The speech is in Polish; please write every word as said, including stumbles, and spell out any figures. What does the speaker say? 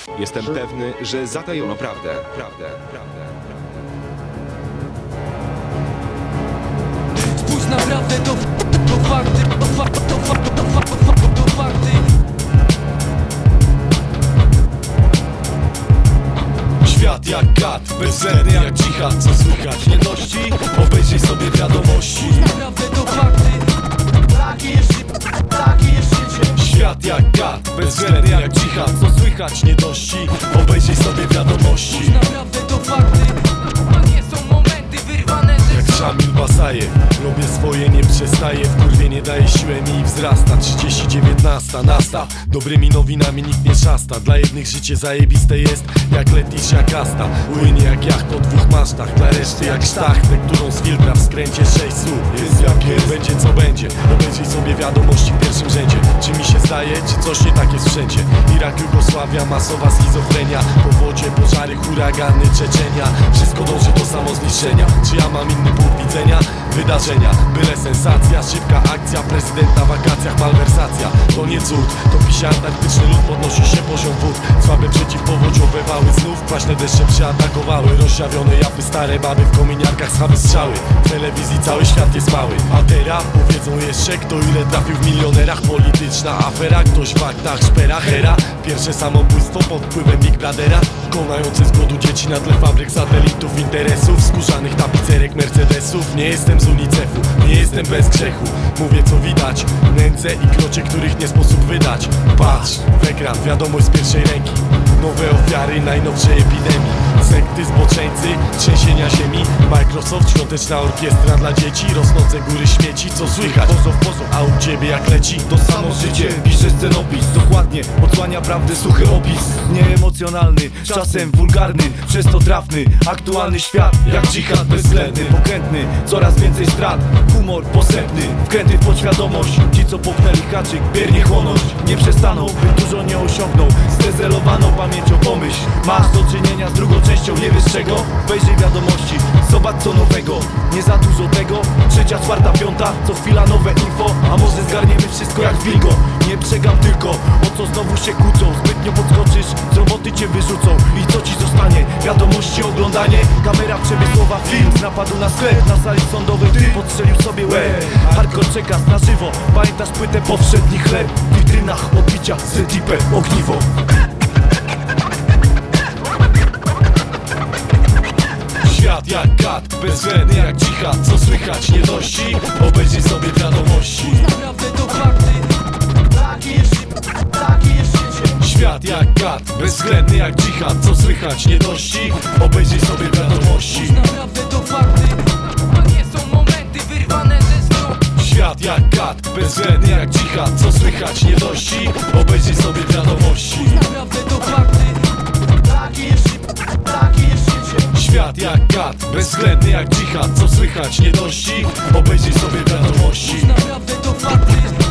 Jestem pewny, że zatajono prawdę, prawdę, prawdę, prawdę. Spójrz na prawdę, to, to fakty, to fakty, to fakty, to fakty, to fakty, to fakty. Świat jak gad, bezwzględny jak dżihad. Co słychać? Nie dości? Obejrzyj sobie wiadomości. Naprawdę to fakty. Takie jest, takie jest życie. Świat jak gad, bezwzględny jak dżihad. Co słychać? Nie dości? Obejrzyj sobie wiadomości. Naprawdę to fakty. To nie są momenty wyrwane ze Jak Szamil Basajew, robię swoje, nie przestaję. W kurwie nie daje siłę mi i wzrasta. Trzydzieści dziewiętnaście, nastaw. Dobrymi nowinami nikt nie szasta. Dla jednych życie zajebiste jest jak Leticia Casta. Płynie jak jacht o dwóch masztach. Dla reszty jak sztachtę, którą z filtra w skręcie sześć słów. Jest jak jest, będzie co będzie. Obejrzyj sobie wiadomości w pierwszym rzędzie. Czy mi się zdaje, czy coś nie tak jest wszędzie? Irak, Jugosławia, masowa schizofrenia. Powodzie, pożary, huragany, Czeczenia. Wszystko dąży do samozniszczenia. Czy ja mam inny punkt widzenia? Wydarzenia, byle sensacja. Szybka akcja, prezydent na wakacjach, malwersacja. To nie cud, to pisie antarktyczny lód. Podnosi się poziom wód. Słabe przeciwpowodziowe wały znów kwaśne deszcze przeatakowały. Rozsiawione japy, stare baby w kominiarkach, schaby strzały. W telewizji cały świat jest mały. A teraz powiedzą jeszcze kto ile trafił w milionerach. Polityczna afera, ktoś w aktach szpera hera. Pierwsze samobójstwo pod wpływem Big Brothera. Konające z głodu dzieci na tle fabryk, satelitów, interesów. Skórzanych tapicerek, mercedesów. Nie jestem z unicefu, nie jestem bez grzechu. Mówię co widać, nędze i krocie, których nie sposób wydać. Patrz w ekran, wiadomość z pierwszej ręki. Nowe ofiary najnowszej epidemii. Sekty, zboczeńcy, trzęsienia ziemi. Microsoft, świąteczna orkiestra dla dzieci. Rosnące góry śmieci, co słychać? Pozow, pozow, a u ciebie jak leci? To samo życie, pisze scenopis. Dokładnie, odsłania prawdę suchy opis. Nieemocjonalny, czasem wulgarny, przez to trafny. Aktualny świat, jak dżihad bezwzględny. Pokrętny, coraz więcej strat. Humor posępny, wkręty w podświadomość. Ci co popchnęli haczyk, biernie chłonąć. Nie przestaną, by dużo nie osiągną. Zdezelowaną pamięcią pomyśl. Masz do czynienia z drugą częścią, nie wiesz czego? Wejrzyj wiadomości, zobacz co nowego. Nie za dużo tego, trzecia, czwarta, piąta. Co chwila nowe info, a może zgarniemy wszystko jak Wilgo. Nie przegam tylko, o co znowu się kłócą. Zbytnio podskoczysz, z roboty cię wyrzucą. I co ci zostanie? Wiadomości, oglądanie. Kamera przemysłowa, film z napadu na sklep. Na sali sądowej ty podstrzelił sobie łeb. Hardcore przekaz na żywo, pamiętasz płytę Powszedni chleb. W witrynach odbicia, setipę, ogniwo. Świat jak gad, bezwzględny jak dżihad. Co słychać? Nie dości? Obejrzyj sobie wiadomości. Naprawdę to fakty. Takie jest, takie jest życie. Świat jak gad, bezwzględny jak dżihad. Co słychać? Nie dości? Obejrzyj sobie wiadomości. Naprawdę to fakty. To nie są momenty wyrwane ze snu. Świat jak gad, bezwzględny jak dżihad. Co słychać? Nie dości? Obejrzyj sobie wiadomości. Naprawdę to fakty. Takie jest, takie jest życie. Świat jak gad, bezwzględny jak dżihad. Co słychać? Nie dości? Obejrzyj sobie wiadomości. Naprawdę to fakty.